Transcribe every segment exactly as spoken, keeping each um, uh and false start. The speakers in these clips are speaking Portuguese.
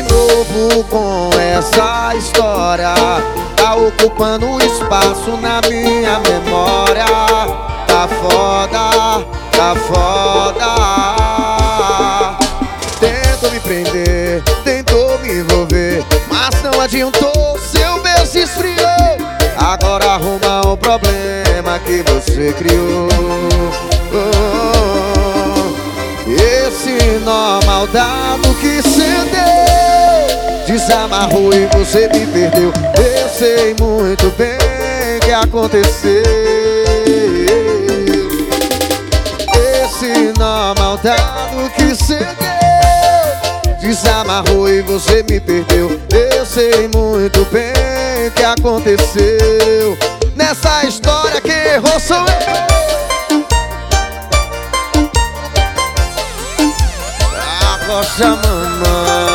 novo com essa história, tá ocupando espaço na minha memória. Tá foda, tá foda. Tentou me prender, tentou me envolver, mas não adiantou, seu beijo esfriou. Agora arruma o problema que você criou. Esse nó maldado que cedeu, desamarrou e você me perdeu. Eu sei muito bem o que aconteceu. Esse nó maldado que cedeu, desamarrou e você me perdeu. Eu sei muito bem o que aconteceu. Nessa história quem errou sou eu. Arrocha mamãe.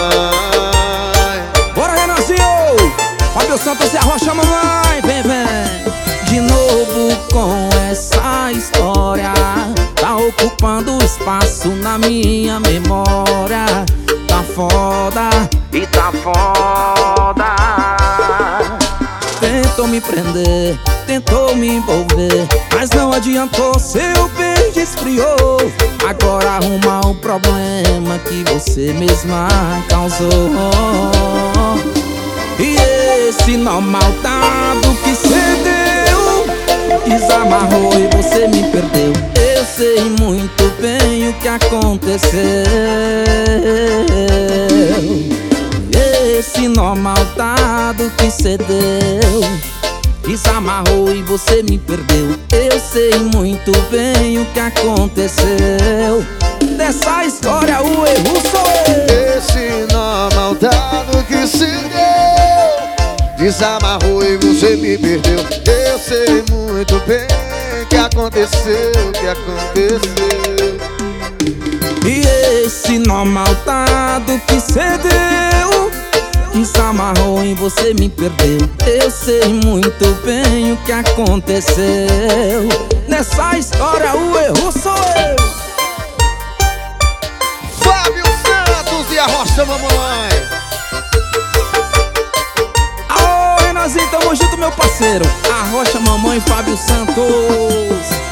Bora, Renanzinho! Fábio Santos e Arrocha mamãe. Vem, vem. De novo com essa história, tá ocupando espaço na minha memória. Tá foda e tá foda. Tentou me prender, tentou me envolver, mas não adiantou, seu beijo esfriou. Agora arruma o problema que você mesma causou. E esse nó maldado que cedeu, desamarrou e você me perdeu. Eu sei muito bem o que aconteceu. Esse nó maldado que cedeu, desamarrou e você me perdeu. Eu sei muito bem o que aconteceu. Dessa história o erro sou eu. Esse nó maldado que cedeu, desamarrou e você me perdeu. Eu sei muito bem o que aconteceu, o que aconteceu. E esse nó maldado que cedeu, desamarrou e você me perdeu. Eu sei muito bem o que aconteceu. Nessa história o erro sou eu. Fábio Santos e Arrocha mamãe. Alô, Renanzinho, tamo junto, meu parceiro. Arrocha mamãe, Fábio Santos.